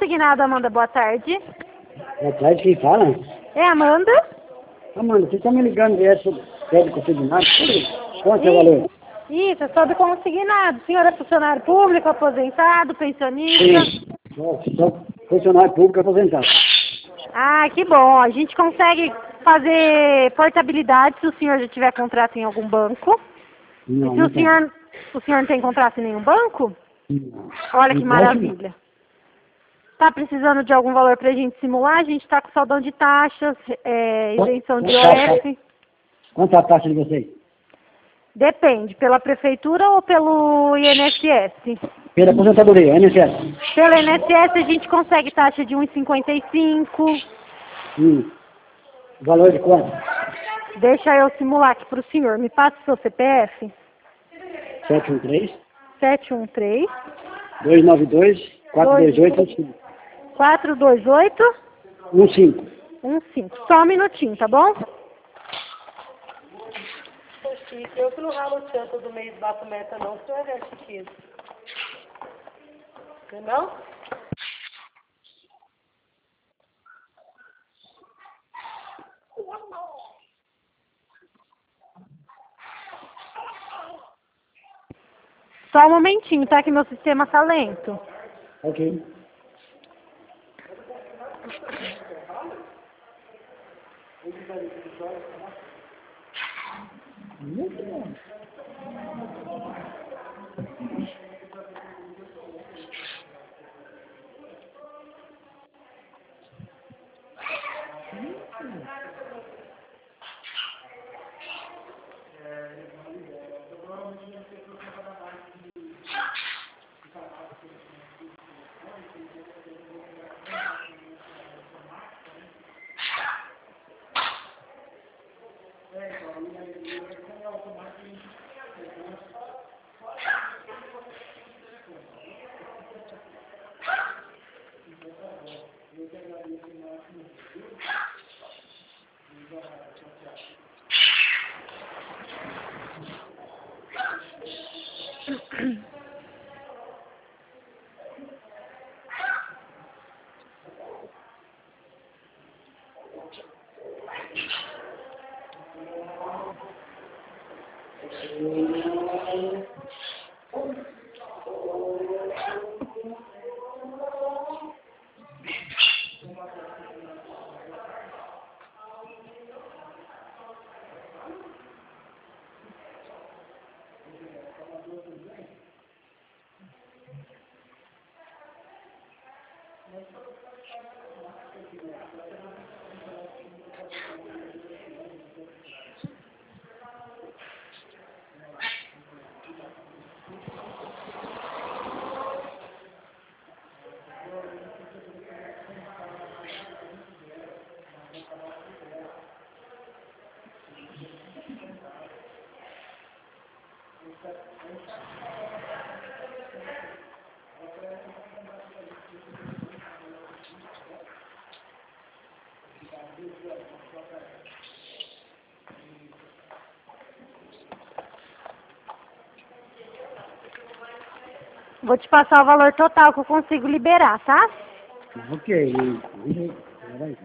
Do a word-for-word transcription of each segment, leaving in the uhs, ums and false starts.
consignado, Amanda, boa tarde. Boa tarde, quem fala? É Amanda? Amanda, vocês estão me ligando de essa pede consignado? Quanto é o valor? Isso, é sobre consignado. O senhor é funcionário público, aposentado, pensionista? Sim. Sou funcionário público aposentado. Ah, que bom. A gente consegue fazer portabilidade se o senhor já tiver contrato em algum banco. Não, e se não o senhor, o senhor não tem contrato em nenhum banco? Não. Olha que Não maravilha. Tá precisando de algum valor pra gente simular? A gente tá com saudão de taxas, é, isenção de I O F. Quanto é a taxa de vocês? Depende, pela prefeitura ou pelo I N S S? Pela aposentadoria, I N S S. Pelo I N S S a gente consegue taxa de um vírgula cinquenta e cinco. Hum. Valor de quanto? Deixa eu simular aqui pro senhor. Me passa o seu C P F. sete um três, sete um três, dois nove dois, quatro dois oito, um cinco. quatro dois oito, um cinco. um cinco. Só um minutinho, tá bom? Eu que não ralo tanto do mês bato meta não, porque eu é chiqueza. Entendeu? Só um momentinho, tá? Que meu sistema tá lento. Ok. Vou te passar o valor total que eu consigo liberar, tá? Ok. Peraí.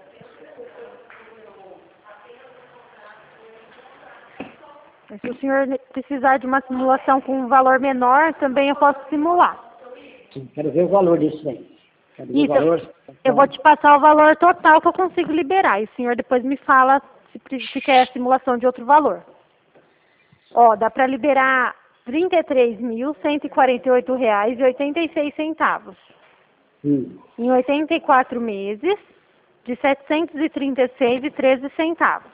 Se o senhor precisar de uma simulação com um valor menor, também eu posso simular. Sim, quero ver o valor disso aí. Quero ver Isso, o valor. eu vou te passar o valor total que eu consigo liberar. E o senhor depois me fala se, pre- se quer simulação de outro valor. Ó, dá para liberar trinta e três mil, cento e quarenta e oito reais e oitenta e seis centavos. Hum. Em oitenta e quatro meses, de setecentos e trinta e seis reais e treze centavos.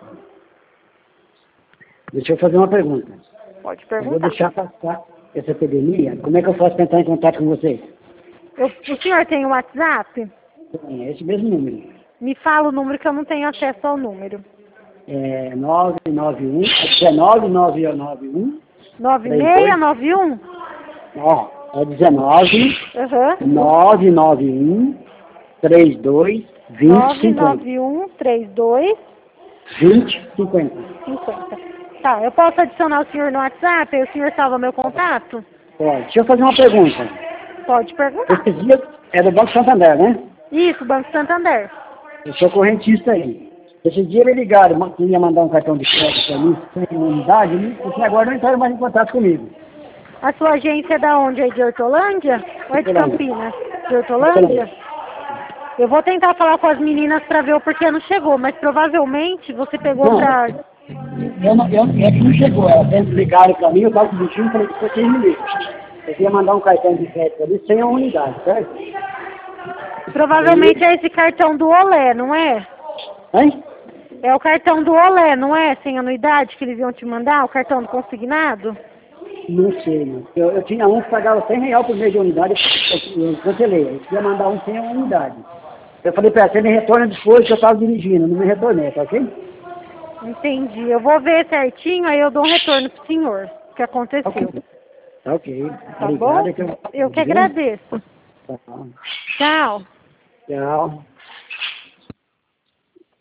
Deixa eu fazer uma pergunta. Pode Eu vou perguntar. deixar passar essa epidemia. Como é que eu posso entrar em contato com vocês? Eu, o senhor tem um WhatsApp? Sim, é esse mesmo número. Me fala o número que eu não tenho acesso ao número. É nove nove um, dezenove nove nove um. nove seis nove um? Ó, é dezenove Aham. nove nove um três dois vinte nove cinquenta. nove um três dois vinte cinquenta. cinquenta. Tá, eu posso adicionar o senhor no WhatsApp e o senhor salva meu contato? Pode. Deixa eu fazer uma pergunta. Pode perguntar. Esse dia é do Banco Santander, né? Isso, Banco Santander. Eu sou correntista aí. Esse dia eles ligaram, que ia mandar um cartão de crédito para mim, sem unidade, e até agora não entraram mais em contato comigo. A sua agência é da onde? É de Hortolândia? Ou é de Hortolândia. Campinas? De Hortolândia? Eu vou tentar falar com as meninas para ver o porquê não chegou, mas provavelmente você pegou Não. pra... Eu não, eu, é que não chegou, elas sempre ligaram para mim, eu estava com o bichinho e falei que vocês me ligam. Eu ia mandar um cartão de crédito ali sem a unidade, certo? Provavelmente é esse cartão do Olé, não é? Hein? É o cartão do Olé, não é? Sem anuidade que eles iam te mandar, o cartão do consignado? Não sei, não. Eu, eu tinha um que pagava cem reais por mês de unidade, eu, eu, eu cancelei. Eu ia mandar um sem a unidade. Eu falei para ela, você me retorna depois que eu estava dirigindo, não me retornei, tá ok? Entendi. Eu vou ver certinho, aí eu dou um retorno pro senhor, o que aconteceu. Ok. Tá ok. Tá Obrigado. bom? Que eu... Eu que agradeço. Tá. Tchau. Tchau.